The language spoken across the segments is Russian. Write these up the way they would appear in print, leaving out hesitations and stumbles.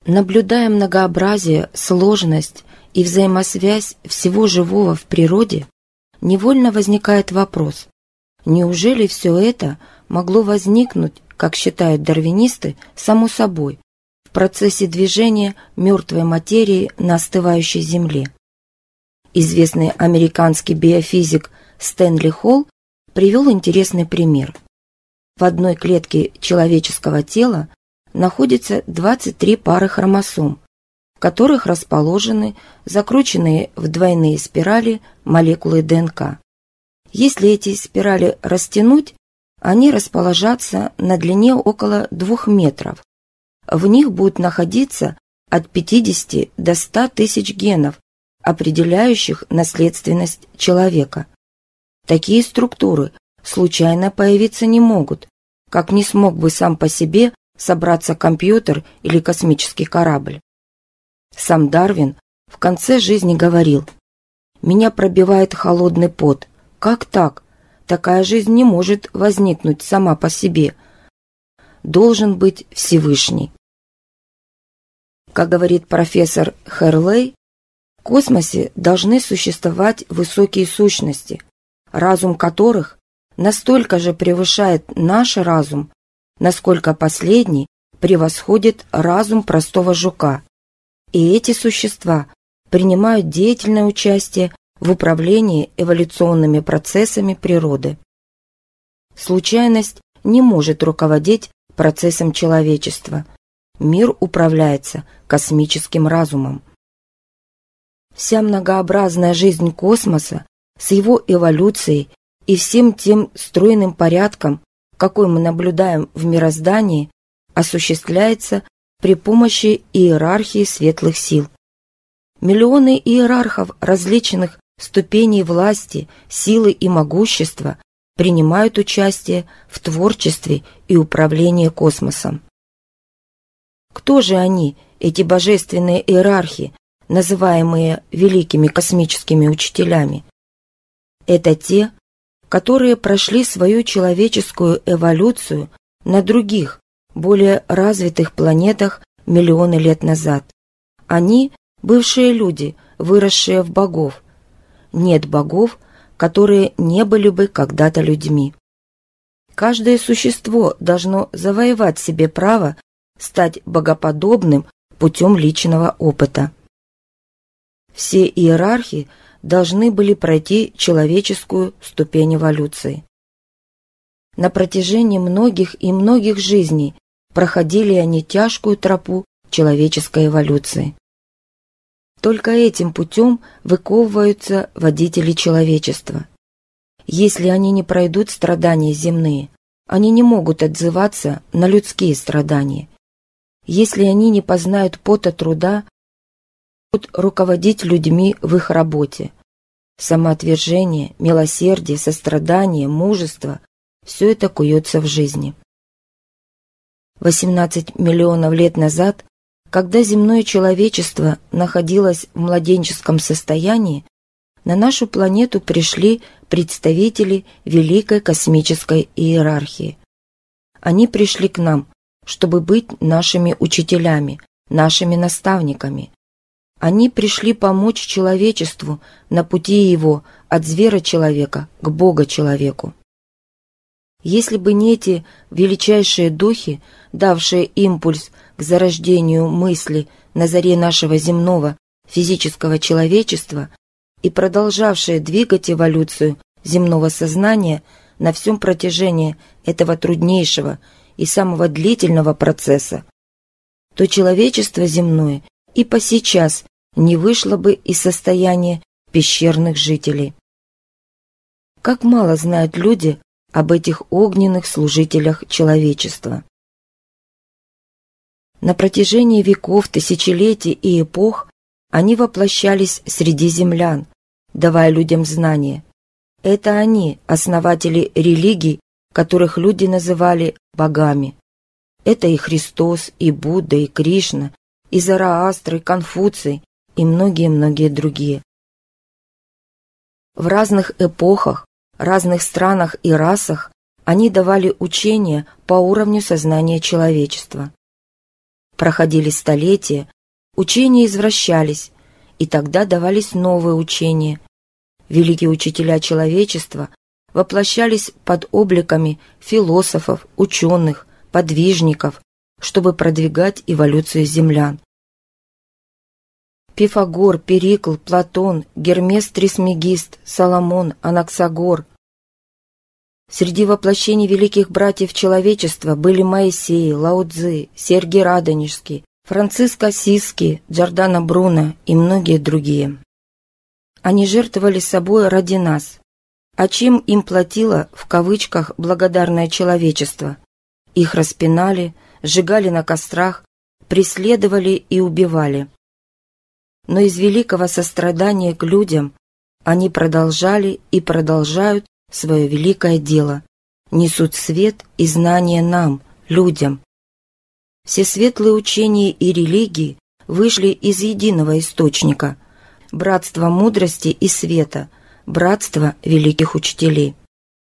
Наблюдая многообразие, сложность и взаимосвязь всего живого в природе, невольно возникает вопрос: неужели все это могло возникнуть, как считают дарвинисты, само собой, в процессе движения мертвой материи на остывающей Земле? Известный американский биофизик Стэнли Холл привел интересный пример. В одной клетке человеческого тела находится 23 пары хромосом, в которых расположены закрученные в двойные спирали молекулы ДНК. Если эти спирали растянуть, они расположатся на длине около 2 метров. В них будет находиться от 50 до 100 тысяч генов, определяющих наследственность человека. Такие структуры случайно появиться не могут, как не смог бы сам по себе собраться компьютер или космический корабль. Сам Дарвин в конце жизни говорил: «Меня пробивает холодный пот. Как так? Такая жизнь не может возникнуть сама по себе. Должен быть Всевышний». Как говорит профессор Херлей, в космосе должны существовать высокие сущности, разум которых настолько же превышает наш разум, насколько последний превосходит разум простого жука. И эти существа принимают деятельное участие в управлении эволюционными процессами природы. Случайность не может руководить процессом человечества. Мир управляется космическим разумом. Вся многообразная жизнь космоса с его эволюцией и всем тем стройным порядком, какой мы наблюдаем в мироздании, осуществляется при помощи иерархии светлых сил. Миллионы иерархов различных ступеней власти, силы и могущества принимают участие в творчестве и управлении космосом. Кто же они, эти божественные иерархи, называемые великими космическими учителями? Это те, которые прошли свою человеческую эволюцию на других, более развитых планетах миллионы лет назад. Они – бывшие люди, выросшие в богов. Нет богов, которые не были бы когда-то людьми. Каждое существо должно завоевать себе право стать богоподобным путем личного опыта. Все иерархи должны были пройти человеческую ступень эволюции. На протяжении многих и многих жизней проходили они тяжкую тропу человеческой эволюции. Только этим путем выковываются водители человечества. Если они не пройдут страдания земные, они не могут отзываться на людские страдания. Если они не познают пота труда, будут руководить людьми в их работе. Самоотвержение, милосердие, сострадание, мужество – все это куется в жизни. 18 миллионов лет назад, когда земное человечество находилось в младенческом состоянии, на нашу планету пришли представители великой космической иерархии. Они пришли к нам, чтобы быть нашими учителями, нашими наставниками. Они пришли помочь человечеству на пути его от звера-человека к Бога-человеку. Если бы не эти величайшие духи, давшие импульс к зарождению мысли на заре нашего земного физического человечества и продолжавшие двигать эволюцию земного сознания на всем протяжении этого труднейшего и самого длительного процесса, то человечество земное и по сейчас не вышло бы из состояния пещерных жителей. Как мало знают люди об этих огненных служителях человечества. На протяжении веков, тысячелетий и эпох они воплощались среди землян, давая людям знания. Это они, основатели религий, которых люди называли богами. Это и Христос, и Будда, и Кришна, и Зороастр, и Конфуций, и многие-многие другие. В разных эпохах, разных странах и расах они давали учения по уровню сознания человечества. проходили столетия, учения извращались, и тогда давались новые учения. Великие учителя человечества воплощались под обликами философов, ученых, подвижников, чтобы продвигать эволюцию землян. Пифагор, Перикл, Платон, Гермес Трисмегист, Соломон, Анаксагор. Среди воплощений великих братьев человечества были Моисей, Лао Цзы, Сергий Радонежский, Франциск Ассизский, Джордано Бруно и многие другие. Они жертвовали собой ради нас. А чем им платило, в кавычках, благодарное человечество? Их распинали, сжигали на кострах, преследовали и убивали. Но из великого сострадания к людям они продолжали и продолжают свое великое дело, несут свет и знания нам, людям. Все светлые учения и религии вышли из единого источника – братства мудрости и света, братства великих учителей.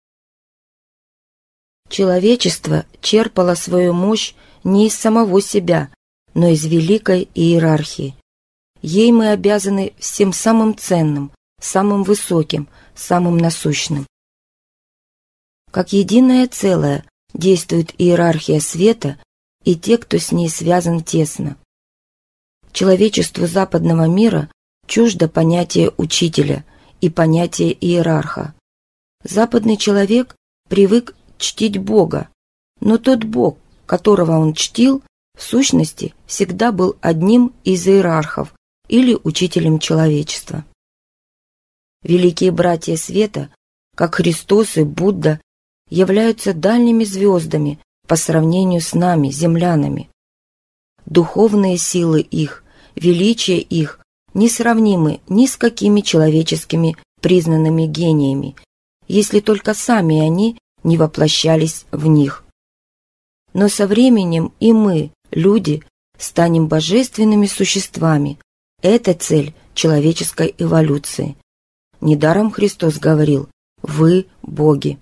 Человечество черпало свою мощь не из самого себя, но из великой иерархии. Ей мы обязаны всем самым ценным, самым высоким, самым насущным. Как единое целое действует иерархия света и те, кто с ней связан тесно. Человечеству западного мира чуждо понятие учителя и понятие иерарха. Западный человек привык чтить Бога, но тот Бог, которого он чтил, в сущности всегда был одним из иерархов или учителем человечества. Великие братья света, как Христос и Будда, являются дальними звездами по сравнению с нами, землянами. Духовные силы их, величие их несравнимы ни с какими человеческими признанными гениями, если только сами они не воплощались в них. Но со временем и мы, люди, станем божественными существами. Это цель человеческой эволюции. Недаром Христос говорил: «Вы – боги».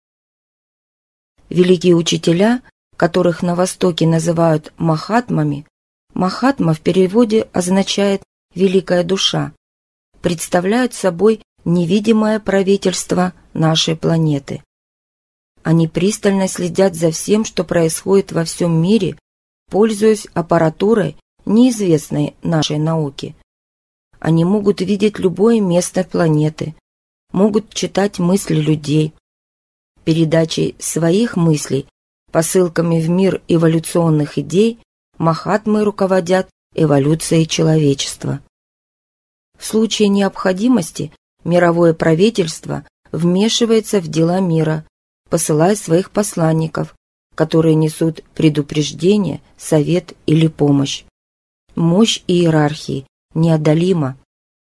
Великие учителя, которых на Востоке называют махатмами, махатма в переводе означает «великая душа», представляют собой невидимое правительство нашей планеты. Они пристально следят за всем, что происходит во всем мире, пользуясь аппаратурой, неизвестной нашей науке. Они могут видеть любое место планеты, могут читать мысли людей. Передачей своих мыслей, посылками в мир эволюционных идей, махатмы руководят эволюцией человечества. В случае необходимости мировое правительство вмешивается в дела мира, посылая своих посланников, которые несут предупреждение, совет или помощь. Мощь иерархии неодолима.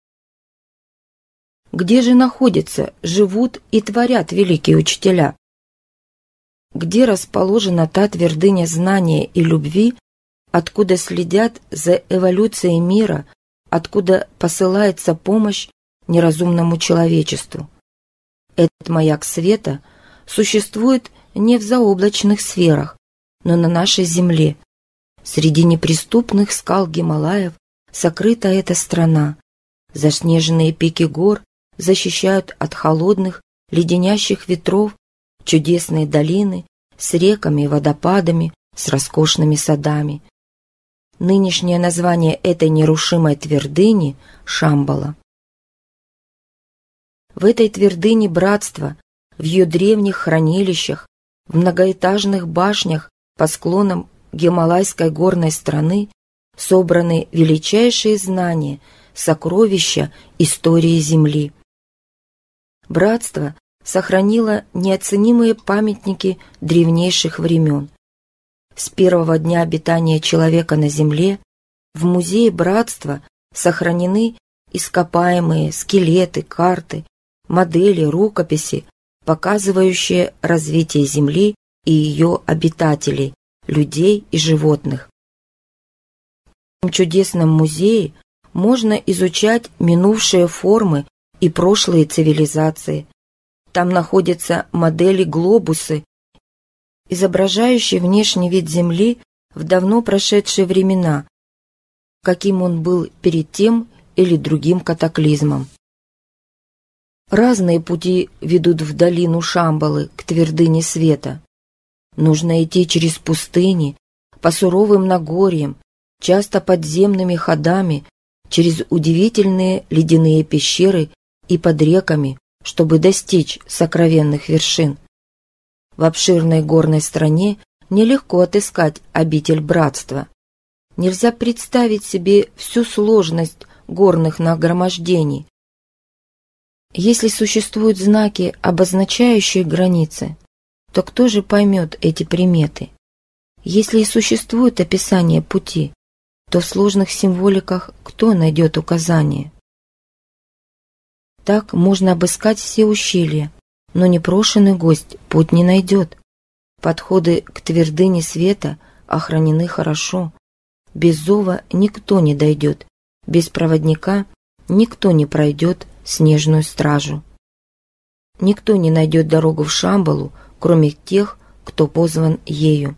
Где же находятся, живут и творят великие учителя? Где расположена та твердыня знания и любви, откуда следят за эволюцией мира, откуда посылается помощь неразумному человечеству? Этот маяк света существует не в заоблачных сферах, но на нашей земле. Среди неприступных скал Гималаев сокрыта эта страна. Заснеженные пики гор защищают от холодных, леденящих ветров чудесные долины с реками и водопадами, с роскошными садами. Нынешнее название этой нерушимой твердыни – Шамбала. В этой твердыне братства, в ее древних хранилищах, в многоэтажных башнях по склонам Гималайской горной страны собраны величайшие знания, сокровища истории Земли. Братство сохранило неоценимые памятники древнейших времен. С первого дня обитания человека на Земле в музее братства сохранены ископаемые скелеты, карты, модели, рукописи, показывающие развитие Земли и ее обитателей, людей и животных. В этом чудесном музее можно изучать минувшие формы и прошлые цивилизации. Там находятся модели-глобусы, изображающие внешний вид Земли в давно прошедшие времена, каким он был перед тем или другим катаклизмом. Разные пути ведут в долину Шамбалы к твердыне света. Нужно идти через пустыни, по суровым нагорьям, часто подземными ходами, через удивительные ледяные пещеры и под реками, чтобы достичь сокровенных вершин. В обширной горной стране нелегко отыскать обитель братства. Нельзя представить себе всю сложность горных нагромождений. Если существуют знаки, обозначающие границы, то кто же поймет эти приметы? Если и существует описание пути, то в сложных символиках кто найдет указания? Так можно обыскать все ущелья, но непрошенный гость путь не найдет. Подходы к твердыне света охранены хорошо. Без зова никто не дойдет, без проводника никто не пройдет снежную стражу. Никто не найдет дорогу в Шамбалу, кроме тех, кто позван ею.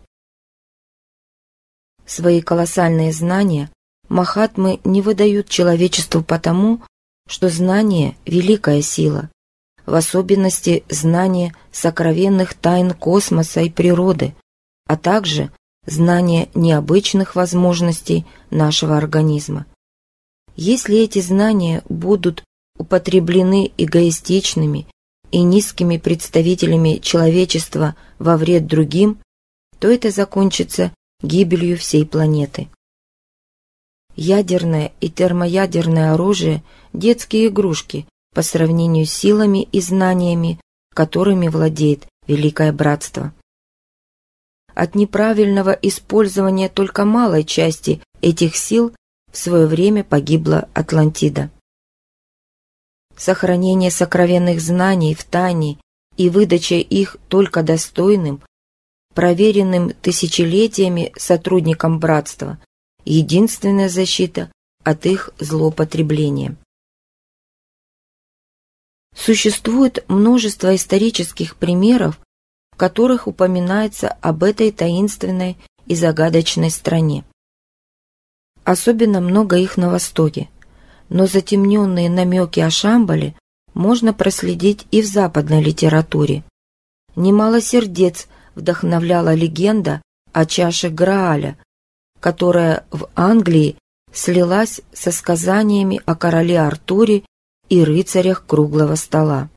Свои колоссальные знания махатмы не выдают человечеству потому, что знание – великая сила, в особенности знание сокровенных тайн космоса и природы, а также знание необычных возможностей нашего организма. Если эти знания будут употреблены эгоистичными и низкими представителями человечества во вред другим, то это закончится гибелью всей планеты. Ядерное и термоядерное оружие – детские игрушки по сравнению с силами и знаниями, которыми владеет Великое Братство. От неправильного использования только малой части этих сил в свое время погибла Атлантида. Сохранение сокровенных знаний в тайне и выдача их только достойным, проверенным тысячелетиями сотрудникам братства – единственная защита от их злоупотребления. Существует множество исторических примеров, в которых упоминается об этой таинственной и загадочной стране. Особенно много их на Востоке, но затемненные намеки о Шамбале можно проследить и в западной литературе. Немало сердец вдохновляла легенда о чаше Грааля, которая в Англии слилась со сказаниями о короле Артуре и рыцарях круглого стола.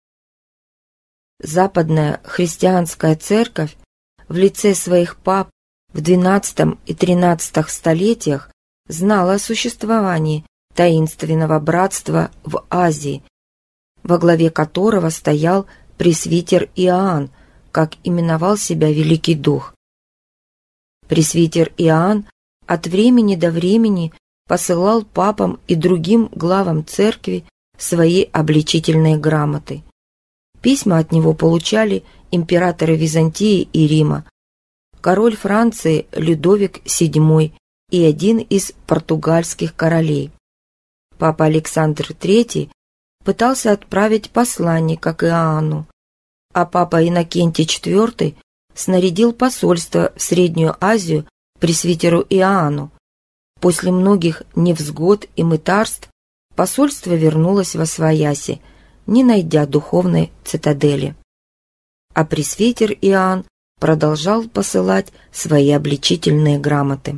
Западная христианская церковь в лице своих пап в XII и XIII столетиях знала о существовании таинственного братства в Азии, во главе которого стоял пресвитер Иоанн, как именовал себя Великий Дух. Пресвитер Иоанн от времени до времени посылал папам и другим главам церкви свои обличительные грамоты. Письма от него получали императоры Византии и Рима, король Франции Людовик VII и один из португальских королей. Папа Александр III пытался отправить посланника к Иоанну, а папа Иннокентий IV снарядил посольство в Среднюю Азию пресвитеру Иоанну. После многих невзгод и мытарств посольство вернулось восвояси, не найдя духовной цитадели. А пресвитер Иоанн продолжал посылать свои обличительные грамоты.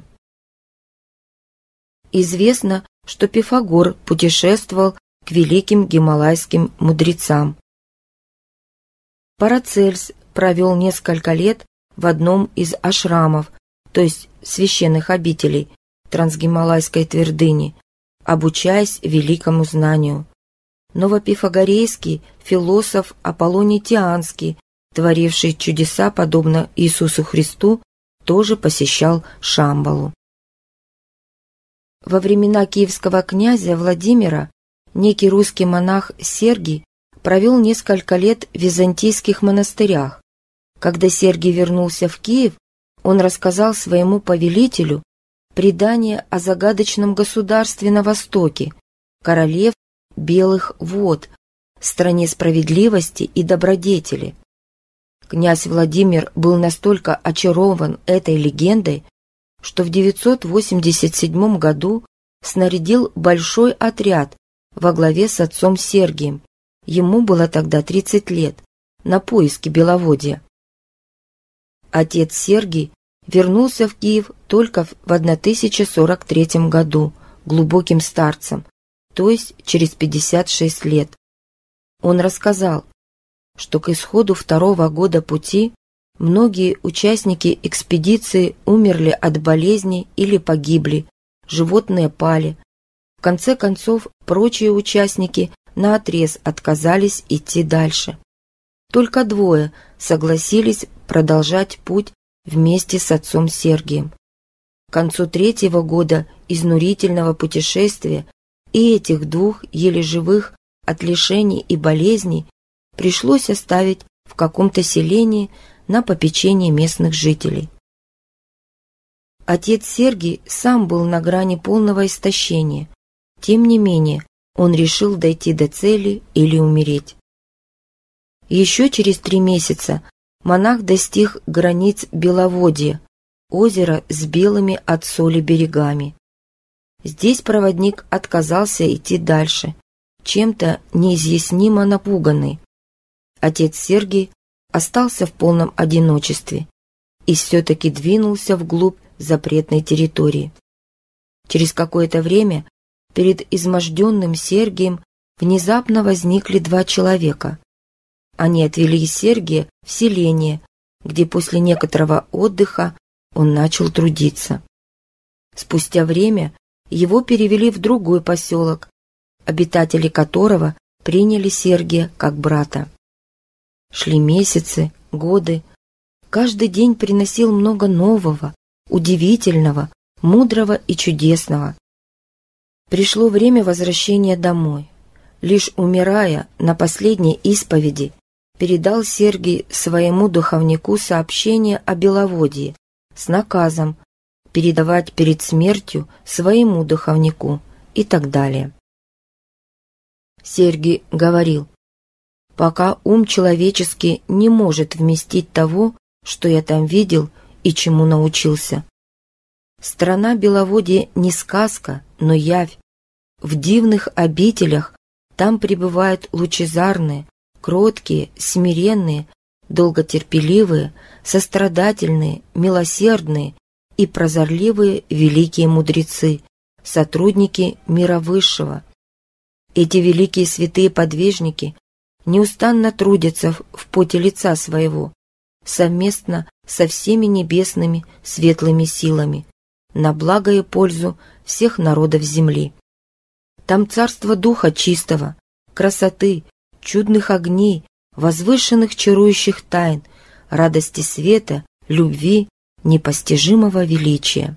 Известно, что Пифагор путешествовал к великим гималайским мудрецам. Парацельс провел несколько лет в одном из ашрамов, то есть священных обителей Трансгималайской твердыни, обучаясь великому знанию. Новопифагорейский философ Аполлоний Тианский, творивший чудеса подобно Иисусу Христу, тоже посещал Шамбалу. Во времена киевского князя Владимира некий русский монах Сергий провел несколько лет в византийских монастырях. Когда Сергий вернулся в Киев, он рассказал своему повелителю предание о загадочном государстве на Востоке, королев Белых Вод, стране справедливости и добродетели. Князь Владимир был настолько очарован этой легендой, что в 987 году снарядил большой отряд во главе с отцом Сергием, ему было тогда 30 лет, на поиски Беловодья. Отец Сергий вернулся в Киев только в 1043 году, глубоким старцем, то есть через 56 лет. Он рассказал, что к исходу второго года пути многие участники экспедиции умерли от болезней или погибли, животные пали. В конце концов, прочие участники наотрез отказались идти дальше. Только двое согласились продолжать путь вместе с отцом Сергием. К концу третьего года изнурительного путешествия и этих двух еле живых от лишений и болезней пришлось оставить в каком-то селении на попечение местных жителей. Отец Сергий сам был на грани полного истощения, тем не менее он решил дойти до цели или умереть. Еще через 3 месяца монах достиг границ Беловодья, озера с белыми от соли берегами. Здесь проводник отказался идти дальше, чем-то неизъяснимо напуганный. Отец Сергий остался в полном одиночестве и все-таки двинулся вглубь запретной территории. Через какое-то время перед изможденным Сергием внезапно возникли 2 человека. Они отвели Сергия в селение, где после некоторого отдыха он начал трудиться. Спустя время его перевели в другой поселок, обитатели которого приняли Сергия как брата. Шли месяцы, годы. Каждый день приносил много нового, удивительного, мудрого и чудесного. Пришло время возвращения домой. Лишь умирая на последней исповеди, передал Сергий своему духовнику сообщение о Беловодье с наказом передавать перед смертью своему духовнику и так далее. Сергий говорил: «Пока ум человеческий не может вместить того, что я там видел и чему научился. Страна Беловодья не сказка, но явь. В дивных обителях там пребывают лучезарные, кроткие, смиренные, долготерпеливые, сострадательные, милосердные и прозорливые великие мудрецы, сотрудники мира высшего. Эти великие святые подвижники неустанно трудятся в поте лица своего, совместно со всеми небесными светлыми силами, на благо и пользу всех народов земли. Там царство духа чистого, красоты, чудных огней, возвышенных чарующих тайн, радости света, любви, непостижимого величия».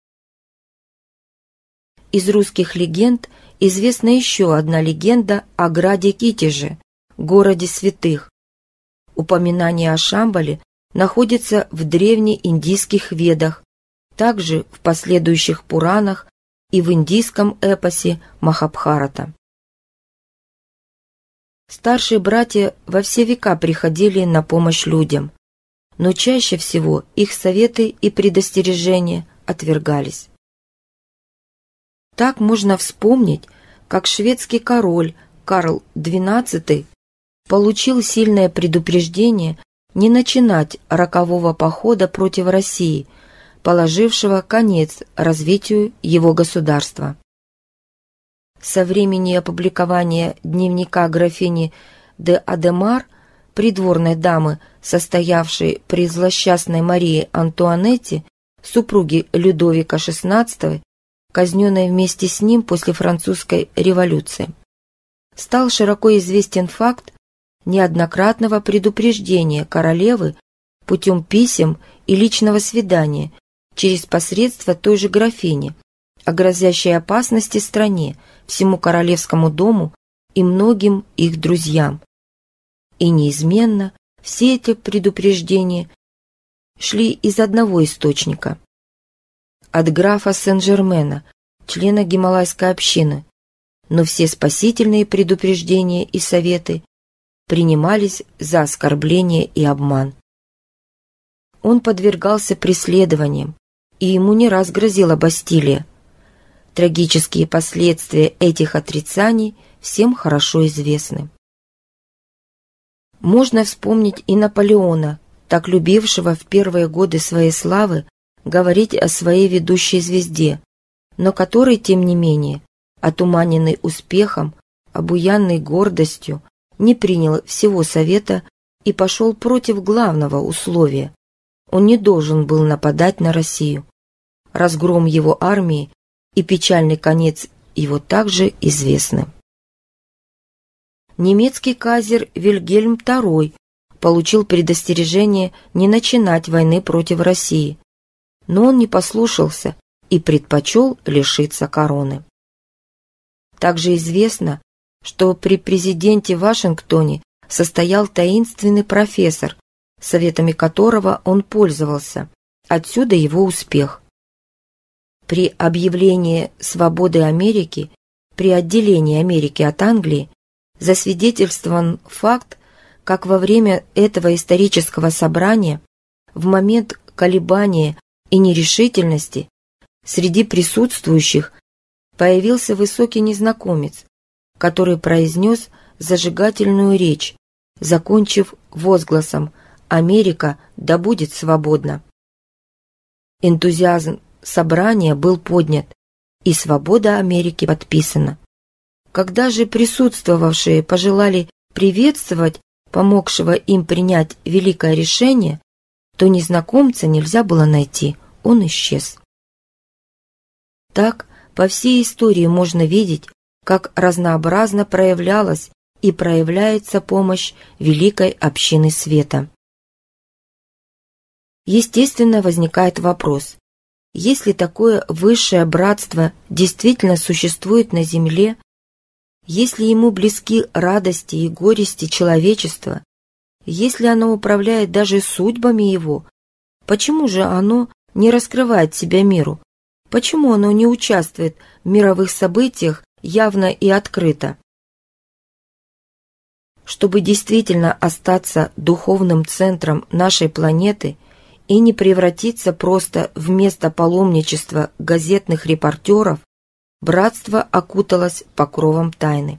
Из русских легенд известна еще одна легенда о граде Китеже, городе святых. Упоминание о Шамбале находится в древнеиндийских ведах, также в последующих Пуранах и в индийском эпосе Махабхарата. Старшие братья во все века приходили на помощь людям, но чаще всего их советы и предостережения отвергались. Так можно вспомнить, как шведский король Карл XII получил сильное предупреждение не начинать рокового похода против России, положившего конец развитию его государства. Со времени опубликования дневника графини де Адемар, придворной дамы, состоявшей при злосчастной Марии Антуанетте, супруге Людовика XVI, казненной вместе с ним после французской революции, стал широко известен факт неоднократного предупреждения королевы путем писем и личного свидания через посредство той же графини о грозящей опасности стране, всему королевскому дому и многим их друзьям. И неизменно все эти предупреждения шли из одного источника – от графа Сен-Жермена, члена Гималайской общины, но все спасительные предупреждения и советы принимались за оскорбление и обман. Он подвергался преследованиям, и ему не раз грозила Бастилия. Трагические последствия этих отрицаний всем хорошо известны. Можно вспомнить и Наполеона, так любившего в первые годы своей славы говорить о своей ведущей звезде, но который, тем не менее, отуманенный успехом, обуянный гордостью, не принял всего совета и пошел против главного условия. Он не должен был нападать на Россию. Разгром его армии и печальный конец его также известны. Немецкий кайзер Вильгельм II получил предостережение не начинать войны против России, но он не послушался и предпочел лишиться короны. Также известно, что при президенте Вашингтоне состоял таинственный профессор, советами которого он пользовался, отсюда его успех. При объявлении свободы Америки, при отделении Америки от Англии, засвидетельствован факт, как во время этого исторического собрания, в момент колебания и нерешительности, среди присутствующих появился высокий незнакомец, который произнес зажигательную речь, закончив возгласом «Америка да будет свободна». Энтузиазм собрания был поднят, и свобода Америки подписана. Когда же присутствовавшие пожелали приветствовать помогшего им принять великое решение, то незнакомца нельзя было найти, он исчез. Так, по всей истории можно видеть, как разнообразно проявлялась и проявляется помощь великой общины света. Естественно, возникает вопрос, если такое высшее братство действительно существует на земле, если ему близки радости и горести человечества, если оно управляет даже судьбами его, почему же оно не раскрывает себя миру? Почему оно не участвует в мировых событиях явно и открыто? Чтобы действительно остаться духовным центром нашей планеты и не превратиться просто в место паломничества газетных репортеров, братство окуталось покровом тайны.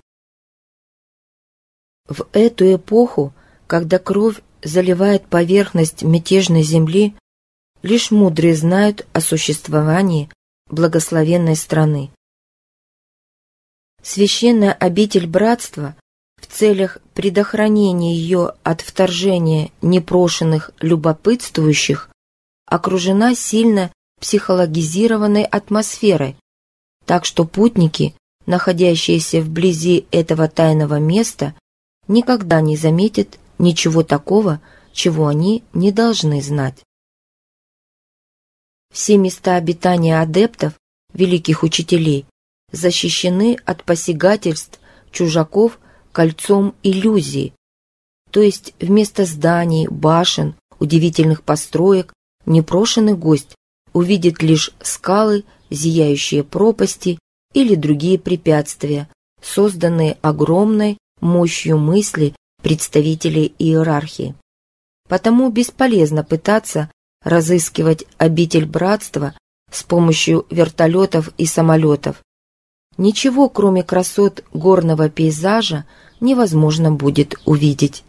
В эту эпоху, когда кровь заливает поверхность мятежной земли, лишь мудрые знают о существовании благословенной страны. Священная обитель братства в целях предохранения ее от вторжения непрошенных любопытствующих окружена сильно психологизированной атмосферой, так что путники, находящиеся вблизи этого тайного места, никогда не заметят ничего такого, чего они не должны знать. Все места обитания адептов, великих учителей, защищены от посягательств чужаков кольцом иллюзии, то есть вместо зданий, башен, удивительных построек непрошенный гость увидит лишь скалы, зияющие пропасти или другие препятствия, созданные огромной мощью мысли представителей иерархии. Потому бесполезно пытаться разыскивать обитель братства с помощью вертолетов и самолетов. Ничего, кроме красот горного пейзажа, невозможно будет увидеть.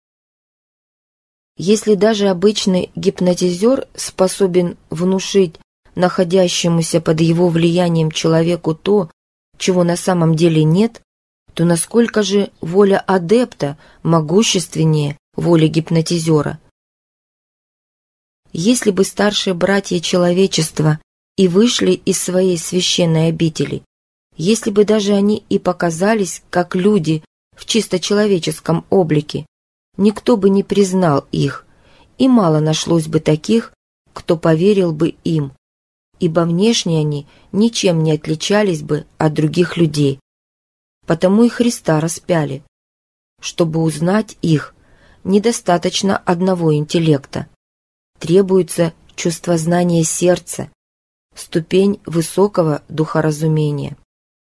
Если даже обычный гипнотизер способен внушить находящемуся под его влиянием человеку то, чего на самом деле нет, то насколько же воля адепта могущественнее воли гипнотизера? Если бы старшие братья человечества и вышли из своей священной обители, если бы даже они и показались как люди в чисто человеческом облике, никто бы не признал их, и мало нашлось бы таких, кто поверил бы им, ибо внешне они ничем не отличались бы от других людей. Потому и Христа распяли. Чтобы узнать их, недостаточно одного интеллекта. Требуется чувствознание сердца, ступень высокого духоразумения.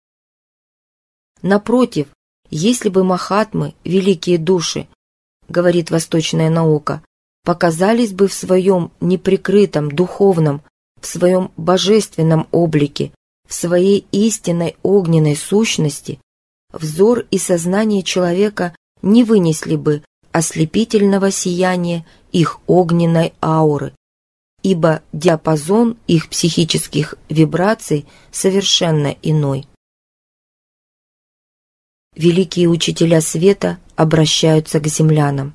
Напротив, если бы махатмы, великие души, говорит восточная наука, показались бы в своем неприкрытом духовном, в своем божественном облике, в своей истинной огненной сущности, взор и сознание человека не вынесли бы ослепительного сияния их огненной ауры, ибо диапазон их психических вибраций совершенно иной. Великие учителя света обращаются к землянам.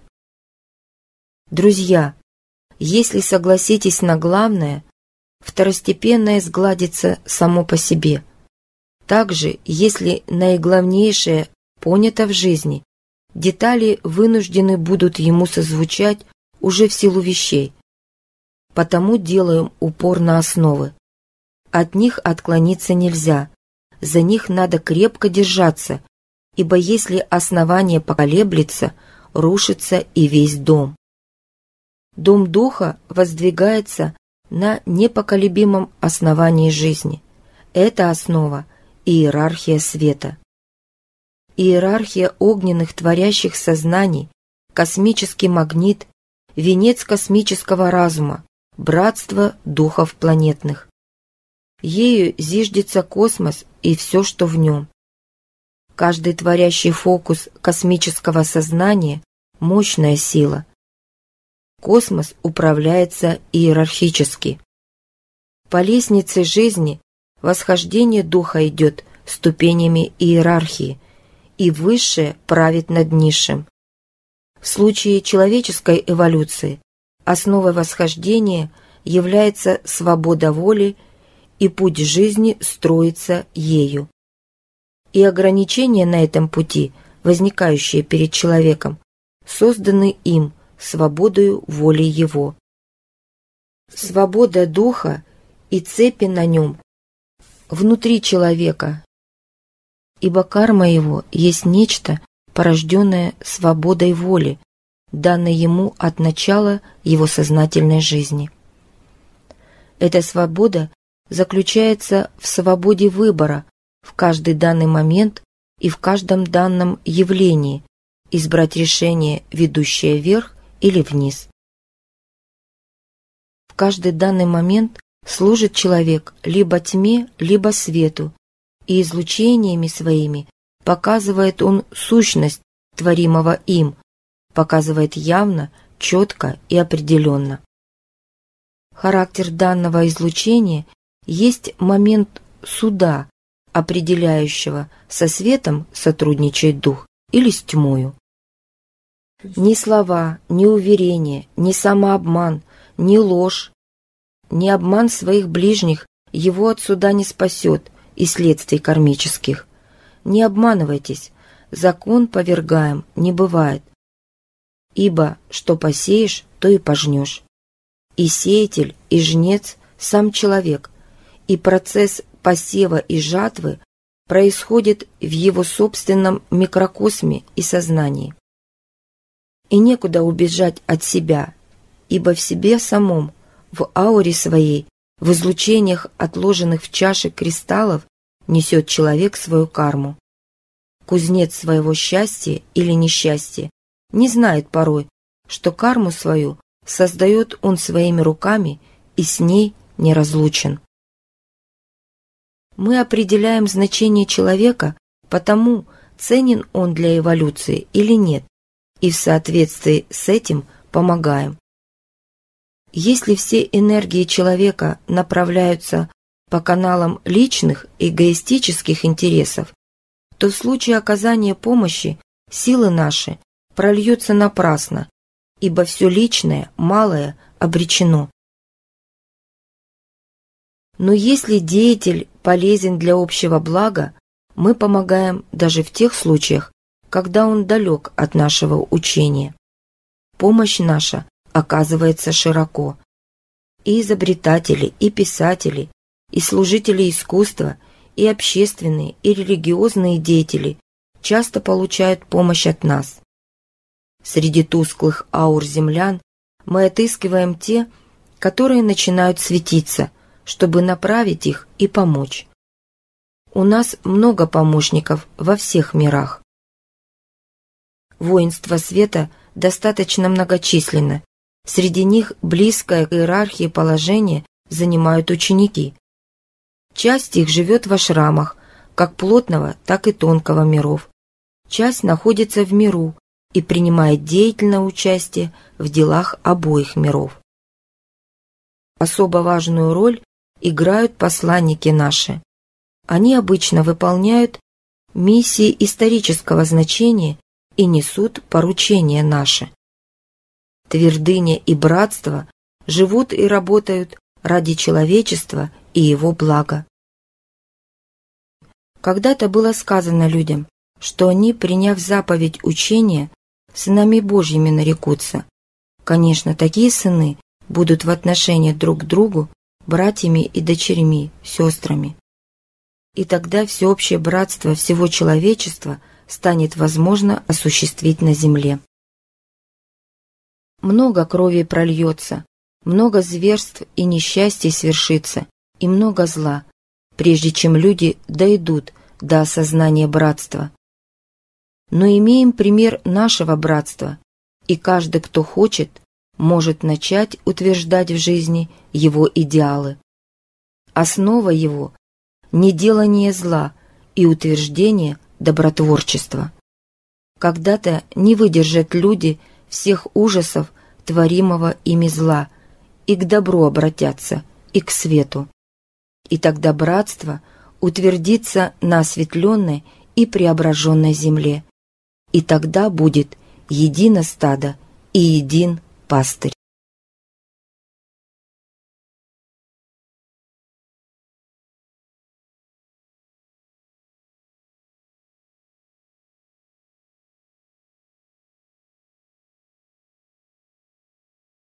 Друзья, если согласитесь на главное, второстепенное сгладится само по себе. Также, если наиглавнейшее понято в жизни, детали вынуждены будут ему созвучать уже в силу вещей. Потому делаем упор на основы. От них отклониться нельзя, за них надо крепко держаться, ибо если основание поколеблется, рушится и весь дом. Дом духа воздвигается на непоколебимом основании жизни. Это основа – иерархия света. Иерархия огненных творящих сознаний, космический магнит, венец космического разума, братство духов планетных. Ею зиждется космос и все, что в нем. Каждый творящий фокус космического сознания – мощная сила. Космос управляется иерархически. По лестнице жизни восхождение духа идет ступенями иерархии, и высшее правит над низшим. В случае человеческой эволюции основой восхождения является свобода воли, и путь жизни строится ею. И ограничения на этом пути, возникающие перед человеком, созданы им, свободою воли его. Свобода духа и цепи на нем внутри человека, ибо карма его есть нечто, порожденное свободой воли, данной ему от начала его сознательной жизни. Эта свобода заключается в свободе выбора в каждый данный момент и в каждом данном явлении избрать решение, ведущее вверх или вниз. В каждый данный момент служит человек либо тьме, либо свету, и излучениями своими показывает он сущность творимого им, показывает явно, четко и определенно. Характер данного излучения есть момент суда, определяющего, со светом сотрудничает дух или с тьмою. Ни слова, ни уверения, ни самообман, ни ложь, ни обман своих ближних его от суда не спасет и следствий кармических. Не обманывайтесь, закон повергаем не бывает. Ибо что посеешь, то и пожнешь. И сеятель, и жнец – сам человек, и процесс посева и жатвы происходит в его собственном микрокосме и сознании. И некуда убежать от себя, ибо в себе самом, в ауре своей, в излучениях отложенных в чаше кристаллов несет человек свою карму. Кузнец своего счастья или несчастья не знает порой, что карму свою создает он своими руками и с ней неразлучен. Мы определяем значение человека по тому, ценен он для эволюции или нет, и в соответствии с этим помогаем. Если все энергии человека направляются по каналам личных эгоистических интересов, то в случае оказания помощи силы наши прольются напрасно, ибо все личное, малое обречено. Но если деятель полезен для общего блага, мы помогаем даже в тех случаях, когда он далек от нашего учения. Помощь наша оказывается широко. И изобретатели, и писатели, и служители искусства, и общественные, и религиозные деятели часто получают помощь от нас. Среди тусклых аур землян мы отыскиваем те, которые начинают светиться, чтобы направить их и помочь. У нас много помощников во всех мирах. Воинство света достаточно многочисленно. Среди них близкое к иерархии положение занимают ученики. Часть их живет в ашрамах, как плотного, так и тонкого миров. Часть находится в миру и принимает деятельное участие в делах обоих миров. Особо важную роль играют посланники наши. Они обычно выполняют миссии исторического значения и несут поручения наши. Твердыня и братство живут и работают ради человечества и его блага. Когда-то было сказано людям, что они, приняв заповедь учения, сынами Божьими нарекутся. Конечно, такие сыны будут в отношении друг к другу братьями и дочерьми, сестрами. И тогда всеобщее братство всего человечества станет возможно осуществить на земле. Много крови прольется, много зверств и несчастий свершится, и много зла, прежде чем люди дойдут до осознания братства. Но имеем пример нашего братства, и каждый, кто хочет, может начать утверждать в жизни его идеалы. Основа его – неделание зла и утверждение добротворчества. Когда-то не выдержат люди всех ужасов творимого ими зла и к добру обратятся, и к свету. И тогда братство утвердится на осветленной и преображенной земле, и тогда будет едино стадо и един пастырь.